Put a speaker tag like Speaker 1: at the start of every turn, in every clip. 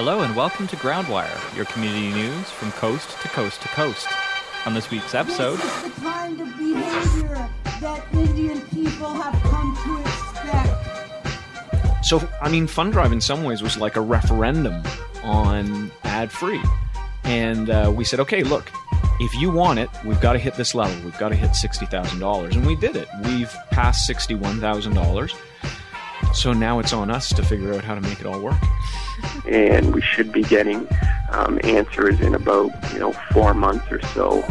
Speaker 1: Hello and welcome to Groundwire, your community news from coast to coast to coast. On this week's episode...
Speaker 2: This is the kind of behavior that Indian people have come to expect.
Speaker 3: So, Fun Drive in some ways was like a referendum on ad-free. And we said, okay, look, if you want it, we've got to hit this level. We've got to hit $60,000. And we did it. We've passed $61,000. So now it's on us to figure out how to make it all work.
Speaker 4: And we should be getting answers in about 4 months or so.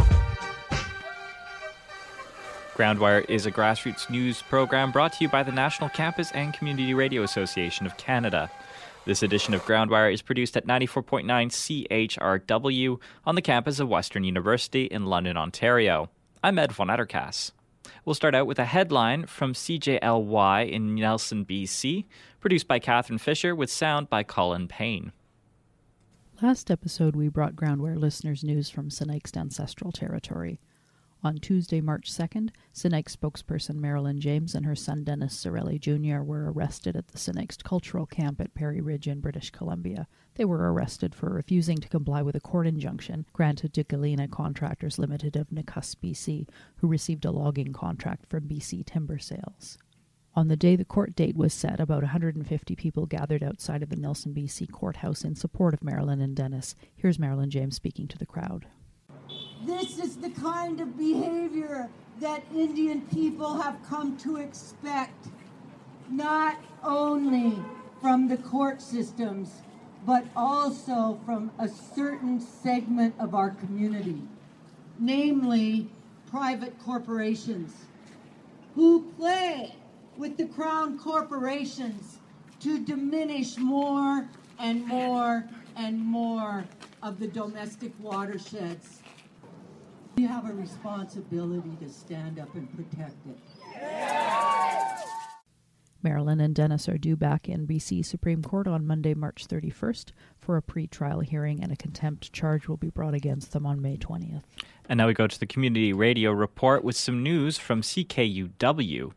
Speaker 1: Groundwire is a grassroots news program brought to you by the National Campus and Community Radio Association of Canada. This edition of Groundwire is produced at 94.9 CHRW on the campus of Western University in London, Ontario. I'm Ed von Etterkaas. We'll start out with a headline from CJLY in Nelson, BC, produced by Catherine Fisher with sound by Colin Payne.
Speaker 5: Last episode, we brought Groundwire listeners news from Sinixt ancestral territory. On Tuesday, March 2nd, Sinixt spokesperson Marilyn James and her son Dennis Sorelli Jr. were arrested at the Sinixt Cultural Camp at Perry Ridge in British Columbia. They were arrested for refusing to comply with a court injunction granted to Galena Contractors Limited of Nakusp, BC, who received a logging contract from BC Timber Sales. On the day the court date was set, about 150 people gathered outside of the Nelson, BC courthouse in support of Marilyn and Dennis. Here's Marilyn James speaking to the crowd.
Speaker 2: This is the kind of behavior that Indian people have come to expect, not only from the court systems, but also from a certain segment of our community, namely private corporations, who play with the crown corporations to diminish more and more and more of the domestic watersheds. We have a responsibility to stand up and protect it.
Speaker 5: Marilyn and Dennis are due back in BC Supreme Court on Monday, March 31st for a pre-trial hearing, and a contempt charge will be brought against them on May 20th.
Speaker 1: And now we go to the Community Radio Report with some news from CKUW.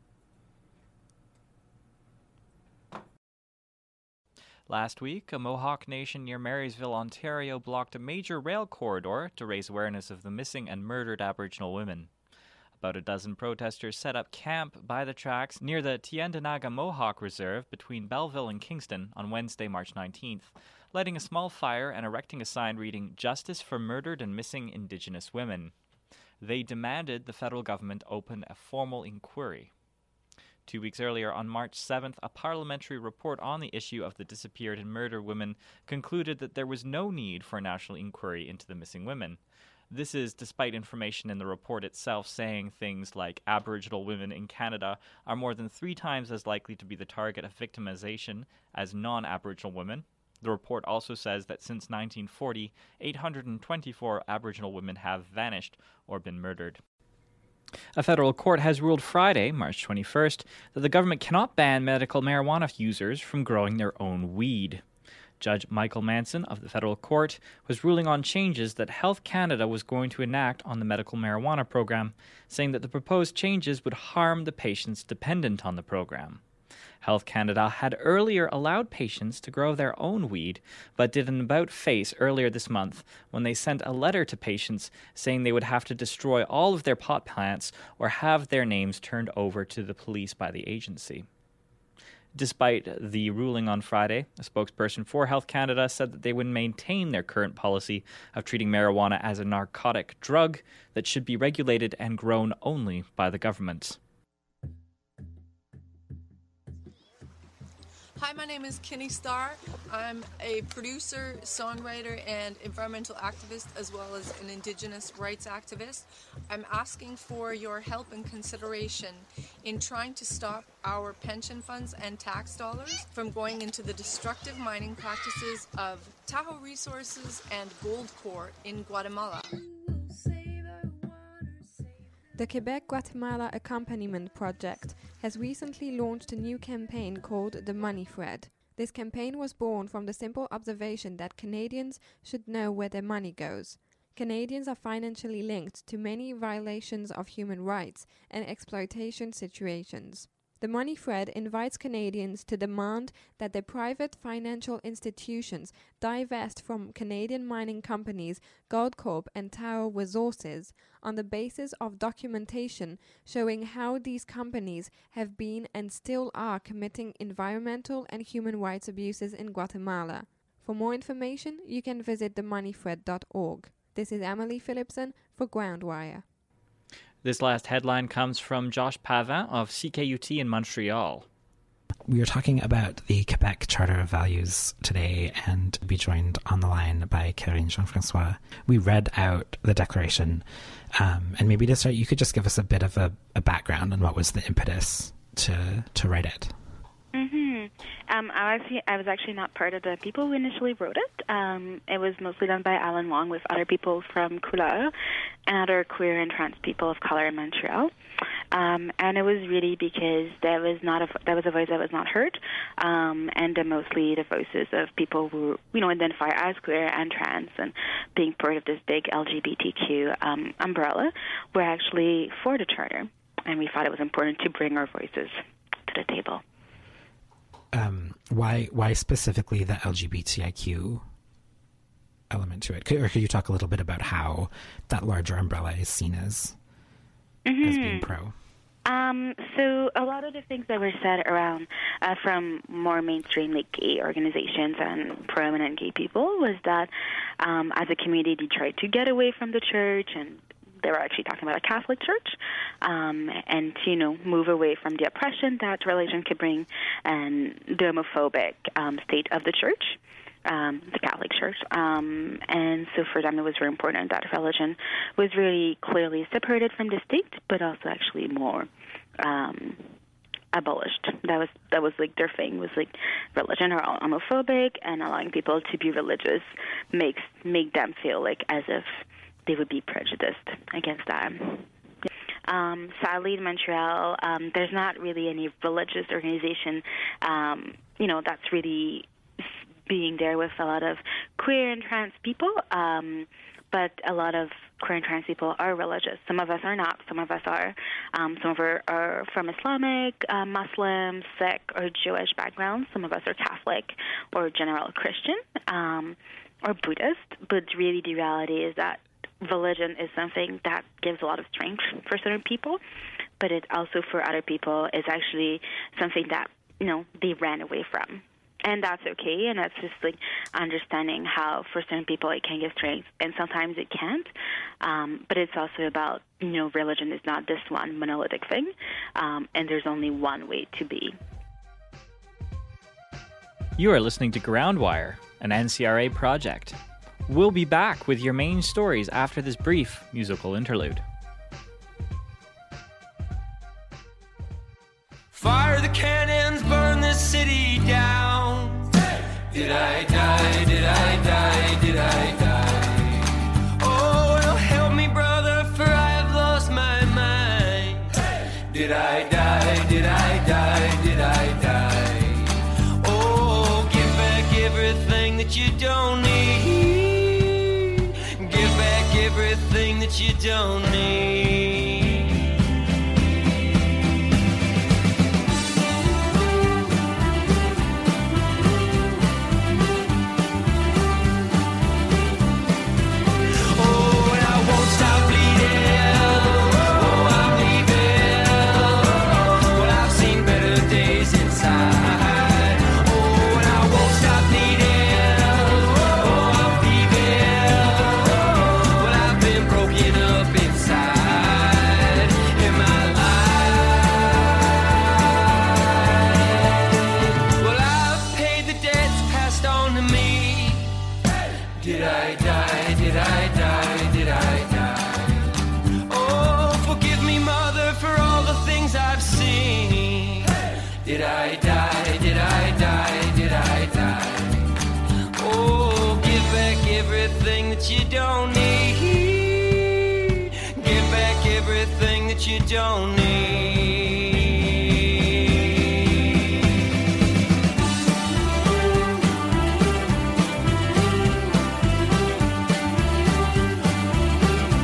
Speaker 1: Last week, a Mohawk Nation near Marysville, Ontario, blocked a major rail corridor to raise awareness of the missing and murdered Aboriginal women. About a dozen protesters set up camp by the tracks near the Tyendinaga Mohawk Reserve between Belleville and Kingston on Wednesday, March 19th, lighting a small fire and erecting a sign reading, "Justice for Murdered and Missing Indigenous Women." They demanded the federal government open a formal inquiry. 2 weeks earlier, on March 7th, a parliamentary report on the issue of the disappeared and murdered women concluded that there was no need for a national inquiry into the missing women. This is despite information in the report itself saying things like Aboriginal women in Canada are more than 3 times as likely to be the target of victimization as non-Aboriginal women. The report also says that since 1940, 824 Aboriginal women have vanished or been murdered. A federal court has ruled Friday, March 21st, that the government cannot ban medical marijuana users from growing their own weed. Judge Michael Manson of the federal court was ruling on changes that Health Canada was going to enact on the medical marijuana program, saying that the proposed changes would harm the patients dependent on the program. Health Canada had earlier allowed patients to grow their own weed, but did an about-face earlier this month when they sent a letter to patients saying they would have to destroy all of their pot plants or have their names turned over to the police by the agency. Despite the ruling on Friday, a spokesperson for Health Canada said that they would maintain their current policy of treating marijuana as a narcotic drug that should be regulated and grown only by the government.
Speaker 6: Hi, my name is Kenny Starr. I'm a producer, songwriter, and environmental activist, as well as an Indigenous rights activist. I'm asking for your help and consideration in trying to stop our pension funds and tax dollars from going into the destructive mining practices of Tahoe Resources and Goldcorp in Guatemala.
Speaker 7: The Quebec-Guatemala Accompaniment Project has recently launched a new campaign called The Money Thread. This campaign was born from the simple observation that Canadians should know where their money goes. Canadians are financially linked to many violations of human rights and exploitation situations. The money thread invites Canadians to demand that the private financial institutions divest from Canadian mining companies Goldcorp and Tahoe Resources on the basis of documentation showing how these companies have been and still are committing environmental and human rights abuses in Guatemala. For more information, you can visit themoneythread.org. This is Emily Phillipson for Groundwire.
Speaker 1: This last headline comes from Josh Pavin of CKUT in Montreal.
Speaker 8: We are talking about the Quebec Charter of Values today and be joined on the line by Karine Jean-François. We read out the declaration, and maybe to start, you could just give us a bit of a background on what was the impetus to write it.
Speaker 9: I was actually not part of the people who initially wrote it. It was mostly done by Alan Wong with other people from Couleur and other queer and trans people of color in Montreal. And it was really because there was a voice that was not heard, and mostly the voices of people who identify as queer and trans and being part of this big LGBTQ umbrella were actually for the charter, and we thought it was important to bring our voices to the table.
Speaker 8: Why specifically the LGBTIQ element to it? Or could you talk a little bit about how that larger umbrella is seen as being pro?
Speaker 9: So a lot of the things that were said around from more mainstream like gay organizations and prominent gay people was that as a community they tried to get away from the church, and they were actually talking about a Catholic church, and to move away from the oppression that religion could bring and the homophobic state of the church, the Catholic Church. And so for them it was very important that religion was really clearly separated from the state, but also actually more abolished. That was like their thing, was like religion are homophobic, and allowing people to be religious make them feel like as if they would be prejudiced against them. Sadly, in Montreal, there's not really any religious organization, that's really being there with a lot of queer and trans people. But a lot of queer and trans people are religious. Some of us are not. Some of us are. Some of us are from Islamic, Muslim, Sikh, or Jewish backgrounds. Some of us are Catholic or general Christian or Buddhist. But really the reality is that religion is something that gives a lot of strength for certain people, but it also for other people is actually something that, they ran away from. And that's okay, and that's just like understanding how for certain people it can give strength, and sometimes it can't. But it's also about, religion is not this one monolithic thing, and there's only one way to be.
Speaker 1: You are listening to Groundwire, an NCRA project. We'll be back with your main stories after this brief musical interlude.
Speaker 10: Fire the cannons, burn this city down. Did I die? Did I die? Did I die? Oh, well, help me, brother, for I have lost my mind. Did I die? Did I die? Did I die? Oh, give back everything that you don't need. Everything that you don't need. Oh, and I won't stop bleeding. Oh, I'm leaving. Well, I've seen better days inside. Oh, and I won't stop bleeding. Broken up inside in my life. Well, I've paid the debts passed on to me. Did I die? Did I die? Did I die? Oh, forgive me, Mother, for all the things I've seen. Did I die? Did I die? Did I die? Oh, give back everything that you don't need. Everything that you don't need.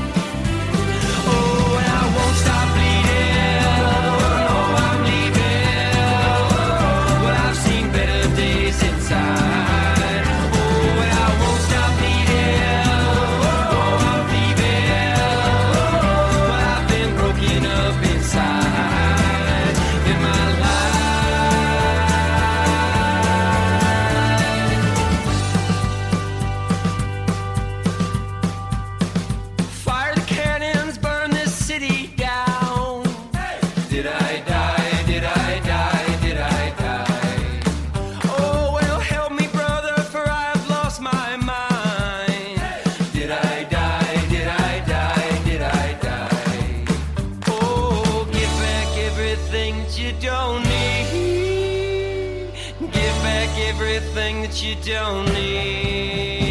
Speaker 10: Oh, and I won't stop bleeding. No, I'm leaving. everything that you don't need.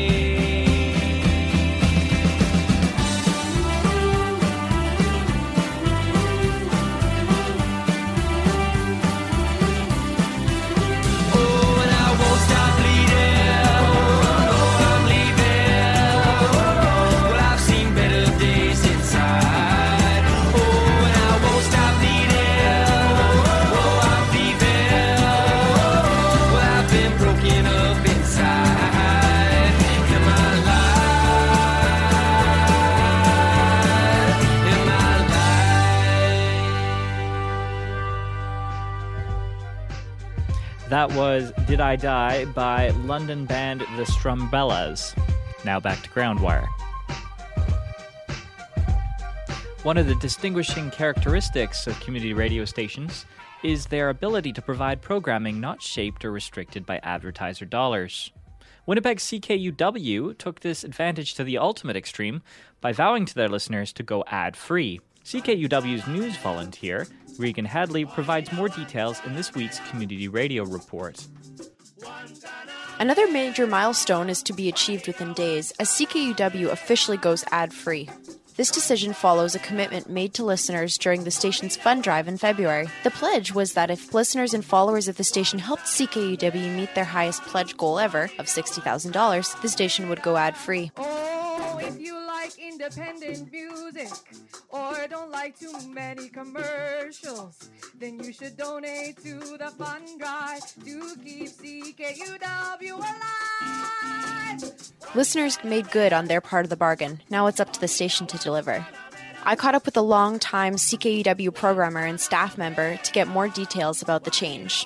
Speaker 1: That was Did I Die by London band The Strumbellas. Now back to Groundwire. One of the distinguishing characteristics of community radio stations is their ability to provide programming not shaped or restricted by advertiser dollars. Winnipeg's CKUW took this advantage to the ultimate extreme by vowing to their listeners to go ad-free. CKUW's news volunteer, Regan Hadley, provides more details in this week's Community Radio Report.
Speaker 11: Another major milestone is to be achieved within days as CKUW officially goes ad-free. This decision follows a commitment made to listeners during the station's fund drive in February. The pledge was that if listeners and followers of the station helped CKUW meet their highest pledge goal ever of $60,000, the station would go ad-free.
Speaker 12: Oh, if you like independent music or don't like too many commercials, then you should donate to the fund drive to keep CKUW alive.
Speaker 11: Listeners made good on their part of the bargain. Now it's up to the station to deliver. I caught up with a long-time CKUW programmer and staff member to get more details about the change.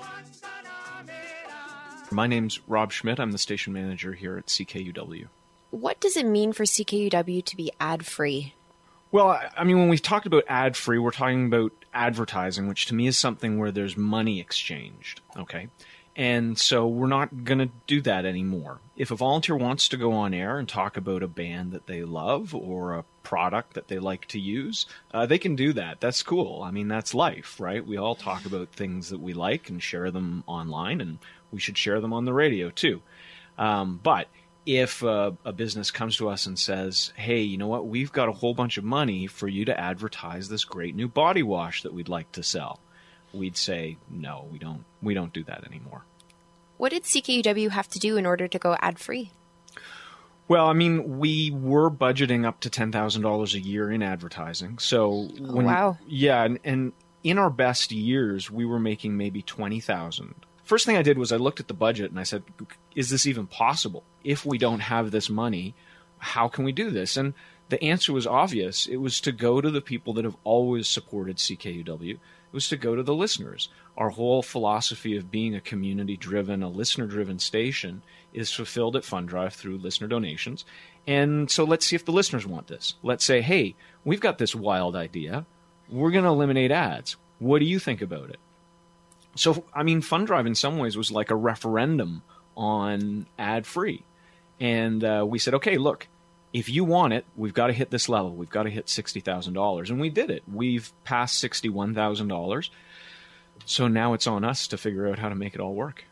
Speaker 3: My name's Rob Schmidt. I'm the station manager here at CKUW.
Speaker 11: What does it mean for CKUW to be ad-free?
Speaker 3: Well, I mean, when we've talked about ad-free, we're talking about advertising, which to me is something where there's money exchanged, okay? And so we're not going to do that anymore. If a volunteer wants to go on air and talk about a band that they love or a product that they like to use, they can do that. That's cool. I mean, that's life, right? We all talk about things that we like and share them online, and we should share them on the radio too. But if a business comes to us and says, hey, you know what, we've got a whole bunch of money for you to advertise this great new body wash that we'd like to sell, we'd say, no, we don't do that anymore.
Speaker 11: What did CKUW have to do in order to go ad-free?
Speaker 3: Well, I mean, we were budgeting up to $10,000 a year in advertising. So
Speaker 11: wow.
Speaker 3: Yeah, and in our best years, we were making maybe $20,000. First thing I did was I looked at the budget and I said, is this even possible? If we don't have this money, how can we do this? And the answer was obvious. It was to go to the people that have always supported CKUW. It was to go to the listeners. Our whole philosophy of being a community-driven, a listener-driven station is fulfilled at Fund Drive through listener donations. And so let's see if the listeners want this. Let's say, hey, we've got this wild idea. We're going to eliminate ads. What do you think about it? So, I mean, Fund Drive in some ways was like a referendum on ad-free. And we said, okay, look, if you want it, we've got to hit this level. We've got to hit $60,000. And we did it. We've passed $61,000. So now it's on us to figure out how to make it all work.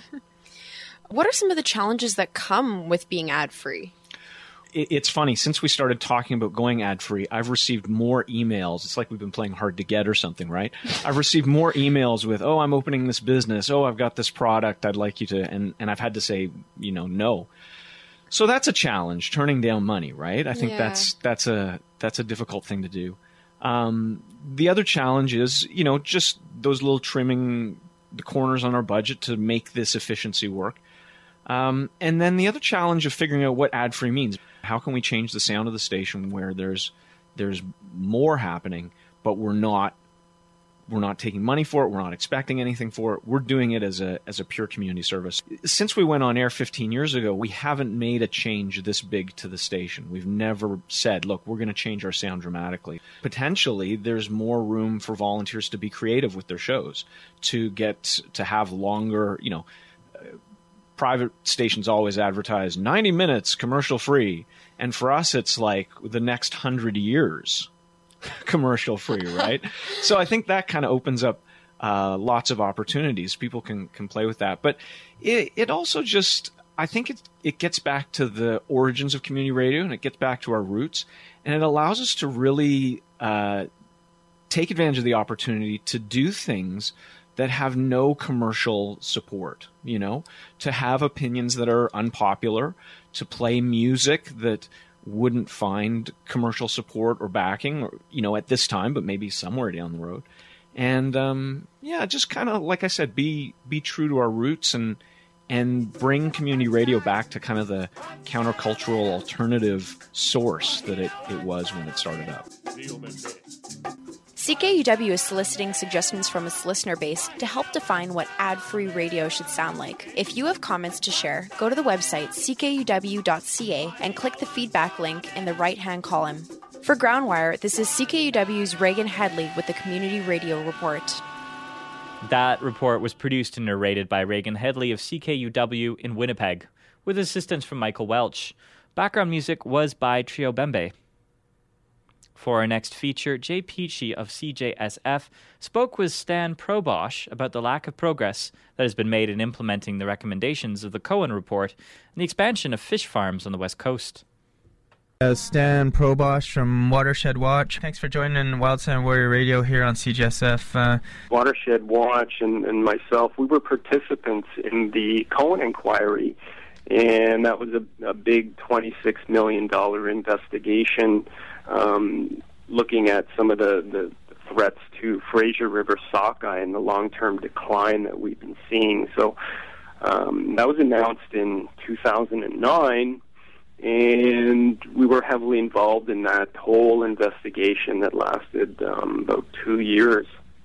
Speaker 11: What are some of the challenges that come with being ad-free?
Speaker 3: It's funny. Since we started talking about going ad-free, I've received more emails. It's like we've been playing Hard to Get or something, right? I've received more emails with, oh, I'm opening this business. Oh, I've got this product. I'd like you to, and I've had to say, no. So that's a challenge, turning down money, right? I think that's a difficult thing to do. The other challenge is, just those little trimming the corners on our budget to make this efficiency work. And then the other challenge of figuring out what ad-free means. How can we change the sound of the station where there's more happening, but we're not taking money for it, we're not expecting anything for it, we're doing it as a pure community service. Since we went on air 15 years ago, we haven't made a change this big to the station. We've never said, look, we're going to change our sound dramatically. Potentially, there's more room for volunteers to be creative with their shows, to get to have longer, private stations always advertise 90 minutes commercial free. And for us, it's like the next 100 years commercial free, right? So I think that kind of opens up lots of opportunities. People can play with that. But it also just, I think it gets back to the origins of community radio, and it gets back to our roots, and it allows us to really take advantage of the opportunity to do things that have no commercial support, to have opinions that are unpopular, to play music that wouldn't find commercial support or backing, or, at this time, but maybe somewhere down the road. And, just kind of, like I said, be true to our roots and bring community radio back to kind of the countercultural alternative source that it was when it started up.
Speaker 11: CKUW is soliciting suggestions from its listener base to help define what ad-free radio should sound like. If you have comments to share, go to the website ckuw.ca and click the feedback link in the right-hand column. For Groundwire, this is CKUW's Reagan Headley with the Community Radio Report.
Speaker 1: That report was produced and narrated by Reagan Headley of CKUW in Winnipeg, with assistance from Michael Welch. Background music was by Trio Bembe. For our next feature, Jay Peachy of CJSF spoke with Stan Probosch about the lack of progress that has been made in implementing the recommendations of the Cohen Report and the expansion of fish farms on the West Coast.
Speaker 13: Stan Probosch from Watershed Watch. Thanks for joining Wild Sound Warrior Radio here on CJSF.
Speaker 4: Watershed Watch and myself, we were participants in the Cohen inquiry, and that was a big $26 million investigation looking at some of the threats to Fraser River sockeye and the long-term decline that we've been seeing. So that was announced in 2009, and we were heavily involved in that whole investigation that lasted about 2 years.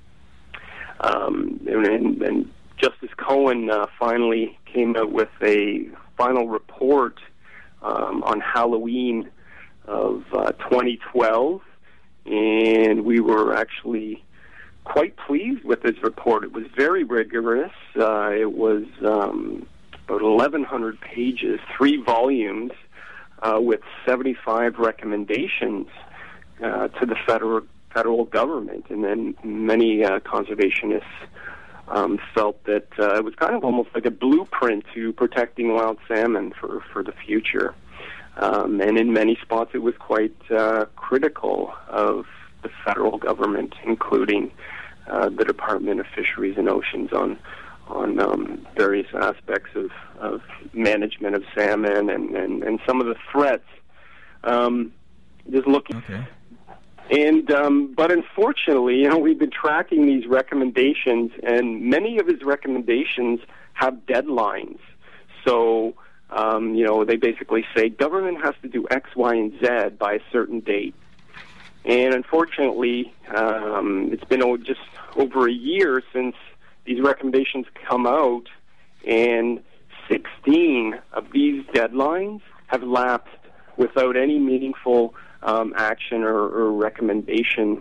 Speaker 4: And Justice Cohen finally came out with a final report on Halloween of 2012, and we were actually quite pleased with this report. It was very rigorous. It was about 1,100 pages, 3 volumes, with 75 recommendations to the federal government. And then many conservationists felt that it was kind of almost like a blueprint to protecting wild salmon for the future. And in many spots it was quite critical of the federal government, including the Department of Fisheries and Oceans on various aspects of management of salmon and some of the threats. Just looking.
Speaker 13: Okay.
Speaker 4: And but unfortunately, we've been tracking these recommendations, and many of his recommendations have deadlines. So they basically say government has to do X, Y, and Z by a certain date. And unfortunately, it's been just over a year since these recommendations come out, and 16 of these deadlines have lapsed without any meaningful action or recommendation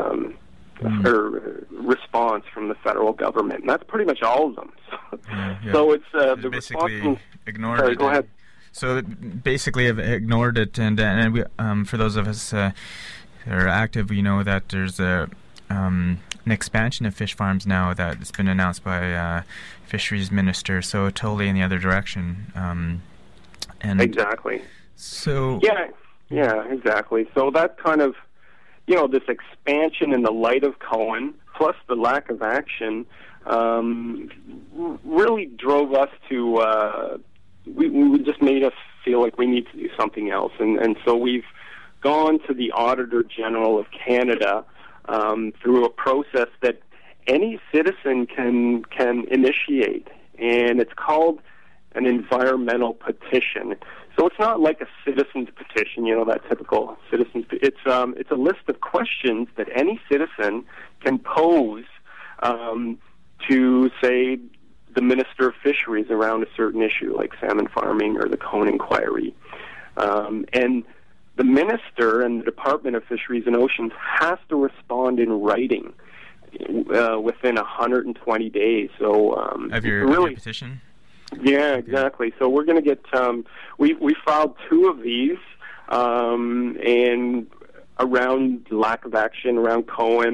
Speaker 4: or response from the federal government. And that's pretty much all of them. So it's the
Speaker 13: basically ignored
Speaker 4: Sorry,
Speaker 13: it.
Speaker 4: go ahead.
Speaker 13: So basically, have ignored it, and we, for those of us that are active, we know that there's an expansion of fish farms now that has been announced by fisheries minister. So totally in the other direction. And
Speaker 4: exactly.
Speaker 13: So
Speaker 4: yeah, exactly. So that kind of this expansion in the light of Cohen, plus the lack of action, really drove us to. We just made us feel like we need to do something else, and so we've gone to the Auditor General of Canada through a process that any citizen can initiate, and it's called an environmental petition. So it's not like a citizen's petition, that typical citizen's. It's a list of questions that any citizen can pose to, say, the Minister of Fisheries around a certain issue, like salmon farming or the Cohen inquiry. And the minister and the Department of Fisheries and Oceans has to respond in writing within 120 days. So
Speaker 13: of your petition?
Speaker 4: Yeah, exactly. So we're going to get. We filed 2 of these, and around lack of action around Cohen,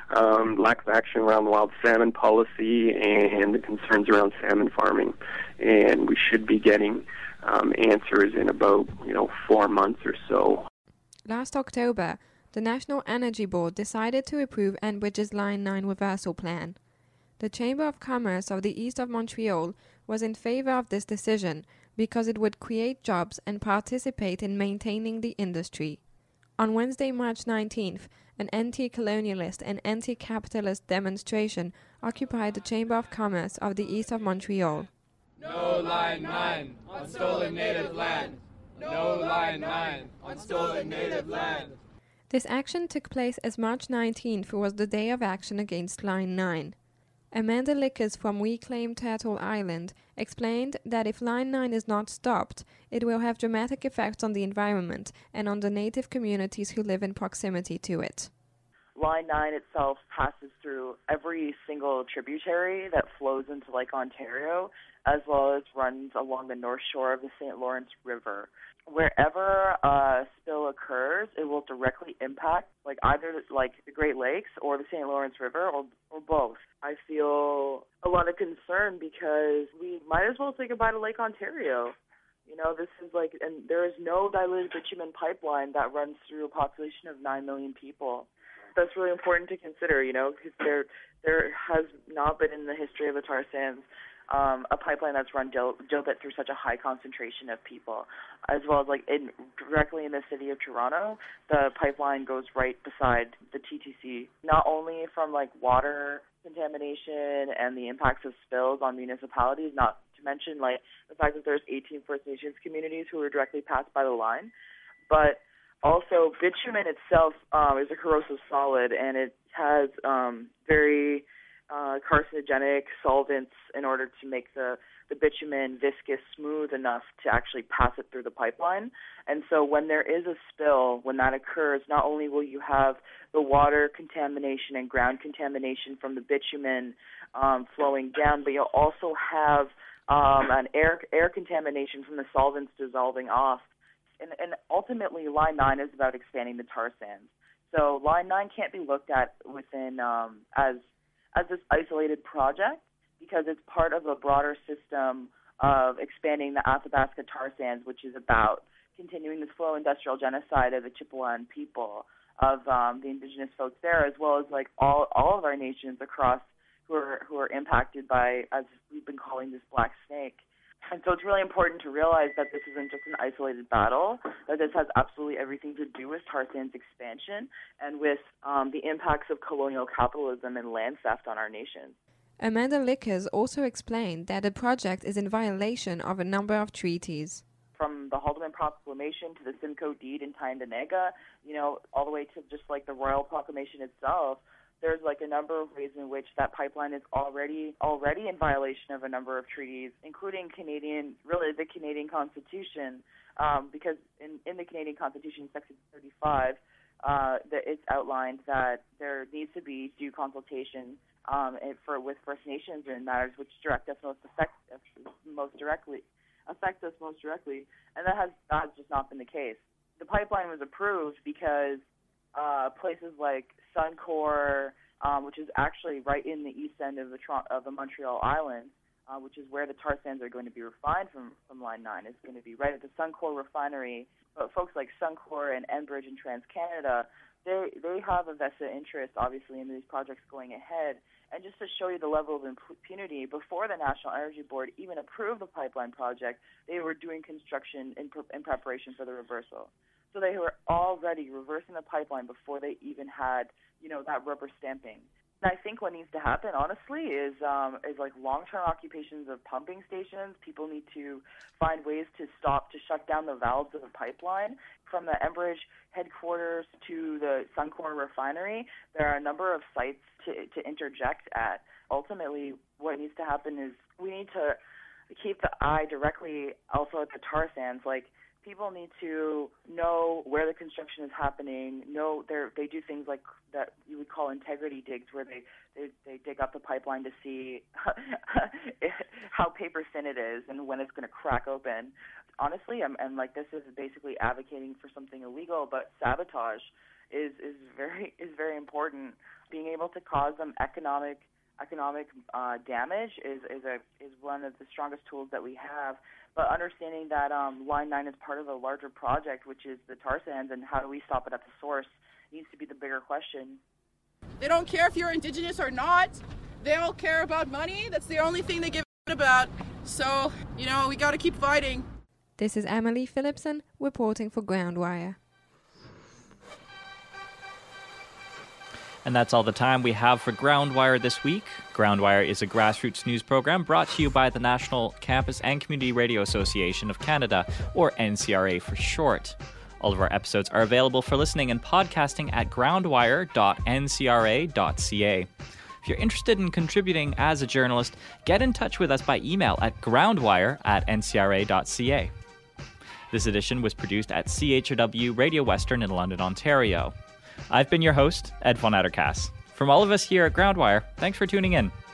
Speaker 4: lack of action around the wild salmon policy, and the concerns around salmon farming. And we should be getting answers in about 4 months or so.
Speaker 7: Last October, the National Energy Board decided to approve Enbridge's Line 9 reversal plan. The Chamber of Commerce of the East of Montreal was in favor of this decision because it would create jobs and participate in maintaining the industry. On Wednesday, March 19th, an anti-colonialist and anti-capitalist demonstration occupied the Chamber of Commerce of the East of Montreal.
Speaker 10: No Line 9 on stolen native land. No Line 9 on stolen native land.
Speaker 7: This action took place as March 19th was the day of action against Line 9. Amanda Lickers from Reclaim Turtle Island explained that if Line 9 is not stopped, it will have dramatic effects on the environment and on the native communities who live in proximity to it.
Speaker 14: Line 9 itself passes through every single tributary that flows into Lake Ontario, as well as runs along the north shore of the St. Lawrence River. Wherever a spill occurs, it will directly impact either the Great Lakes or the St. Lawrence River or both. I feel a lot of concern because we might as well say goodbye to Lake Ontario. This is and there is no diluted bitumen pipeline that runs through a population of 9 million people. That's really important to consider, because there has not been in the history of the tar sands a pipeline that's run dilbit through such a high concentration of people, as well as directly in the city of Toronto. The pipeline goes right beside the TTC, not only from water contamination and the impacts of spills on municipalities, not to mention the fact that there's 18 First Nations communities who are directly passed by the line, but also bitumen itself is a corrosive solid, and it has very carcinogenic solvents in order to make the bitumen viscous, smooth enough to actually pass it through the pipeline. And so when there is a spill, when that occurs, not only will you have the water contamination and ground contamination from the bitumen flowing down, but you'll also have an air contamination from the solvents dissolving off. And ultimately, Line 9 is about expanding the tar sands. So Line 9 can't be looked at within as this isolated project because it's part of a broader system of expanding the Athabasca tar sands, which is about continuing the slow industrial genocide of the Chippewan people, of the indigenous folks there, as well as all of our nations across who are impacted by, as we've been calling this black snake. And so it's really important to realize that this isn't just an isolated battle, that this has absolutely everything to do with tar sands expansion and with the impacts of colonial capitalism and land theft on our nation.
Speaker 7: Amanda Lickers also explained that the project is in violation of a number of treaties.
Speaker 14: From the Haldeman Proclamation to the Simcoe Deed in Tyendinaga, all the way to just the Royal Proclamation itself, there's a number of ways in which that pipeline is already in violation of a number of treaties, including the Canadian Constitution, because in the Canadian Constitution, Section 35, it's outlined that there needs to be due consultation with First Nations in matters which affect us most directly, and that has just not been the case. The pipeline was approved because places like Suncor, which is actually right in the east end of the Montreal Island, which is where the tar sands are going to be refined from Line 9. It's going to be right at the Suncor refinery. But folks like Suncor and Enbridge and TransCanada, they have a vested interest, obviously, in these projects going ahead. And just to show you the level of impunity, before the National Energy Board even approved the pipeline project, they were doing construction in preparation for the reversal. So they were already reversing the pipeline before they even had, that rubber stamping. And I think what needs to happen, honestly, is long-term occupations of pumping stations. People need to find ways to shut down the valves of the pipeline. From the Enbridge headquarters to the Suncor refinery, there are a number of sites to interject at. Ultimately, what needs to happen is we need to keep the eye directly also at the tar sands. People need to know where the construction is happening. They do things like that you would call integrity digs, where they dig up the pipeline to see how paper thin it is and when it's going to crack open. Honestly, this is basically advocating for something illegal, but sabotage. is very important. Being able to cause them economic damage is one of the strongest tools that we have. But understanding that Line 9 is part of a larger project, which is the tar sands, and how do we stop it at the source, needs to be the bigger question.
Speaker 15: They don't care if you're Indigenous or not. They all care about money. That's the only thing they give a about. So, we got to keep fighting.
Speaker 7: This is Emily Phillipson reporting for Groundwire.
Speaker 1: And that's all the time we have for Groundwire this week. Groundwire is a grassroots news program brought to you by the National Campus and Community Radio Association of Canada, or NCRA for short. All of our episodes are available for listening and podcasting at groundwire.ncra.ca. If you're interested in contributing as a journalist, get in touch with us by email at groundwire@ncra.ca. This edition was produced at CHRW Radio Western in London, Ontario. I've been your host, Ed von Addercass. From all of us here at Groundwire, thanks for tuning in.